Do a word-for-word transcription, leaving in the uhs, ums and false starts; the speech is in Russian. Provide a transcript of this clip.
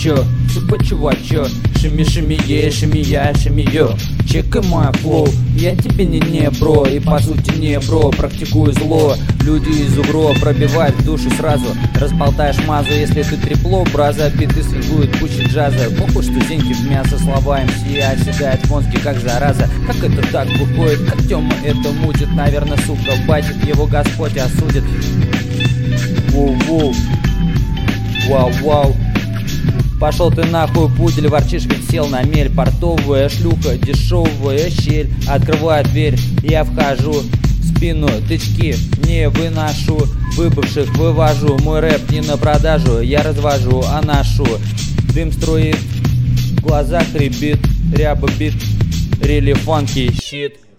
чё, типа чувачок, шими шими е, шими я, шими ё. Чекай мой флоу, я тебе не не бро, и по сути не бро, практикую зло. Люди из угро пробивают в душу сразу, разболтаешь мазу, если ты трепло, браза, биты свингуют куча джаза. Похуй, что деньги в мясо, слова эм си оседает в мозге как зараза. Как это так выходит, как Тёма это мутит, наверное, сука, батит, его Господь осудит. Воу-воу, вау-вау. Пошел ты нахуй, пудель, ворчишь, ведь сел на мель. Портовая шлюха, дешевая щель. Открываю дверь, я вхожу. В спину тычки не выношу. Выбывших вывожу, мой рэп не на продажу. Я развожу, а ношу. Дым струит, в глазах рябит, ряба бит. Really funky shit.